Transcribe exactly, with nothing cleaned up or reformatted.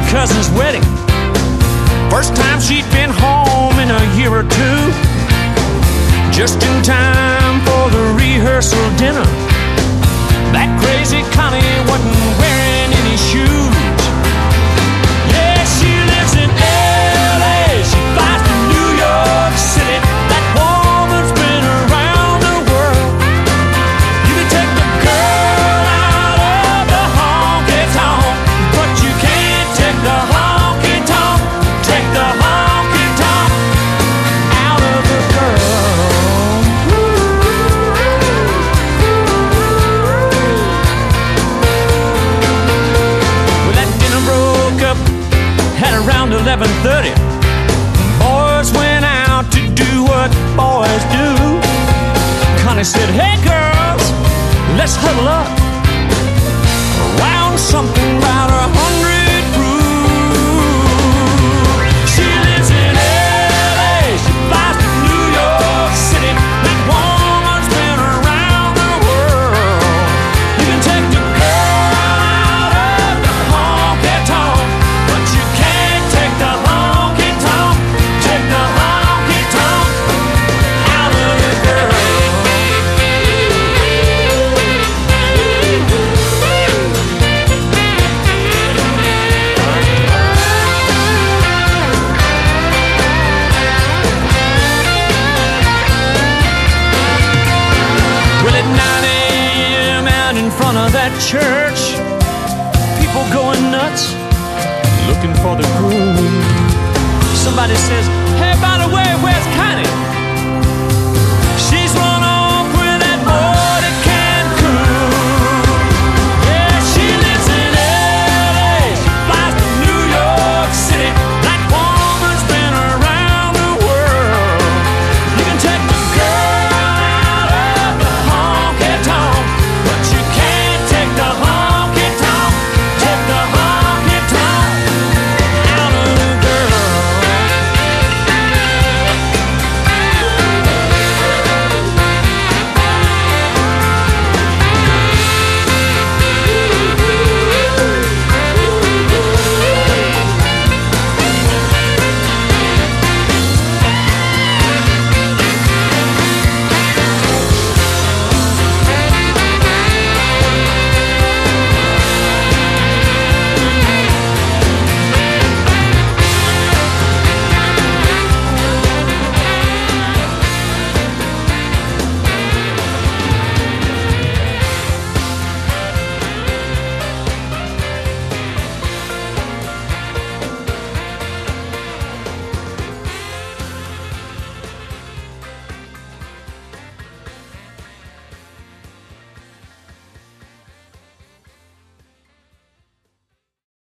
cousin's wedding. First time she'd been home in a year or two. Just in time for the rehearsal dinner. That crazy Connie wasn't wearing any shoes. Yeah, she lives in L A. She flies to New York City. That woman's been around the world. You can take the girl out of the honky-tonk, but you can't take the honky-tonk, take the honky-tonk out of the girl. Well, that dinner broke up at around eleven thirty. Boys went out to do what boys do. Connie said, hey girls, let's huddle up around something about a hundred proof. She lives in L A. She flies to New York City. That woman's been around the world. You can take the girl out of the honky-tonk, but you can't take the honky-tonk, take the honky-tonk out of the girl. Well, at nine a m out in front of that church, people going nuts, looking for the groom. Somebody says, hey, by the way, where's Connie?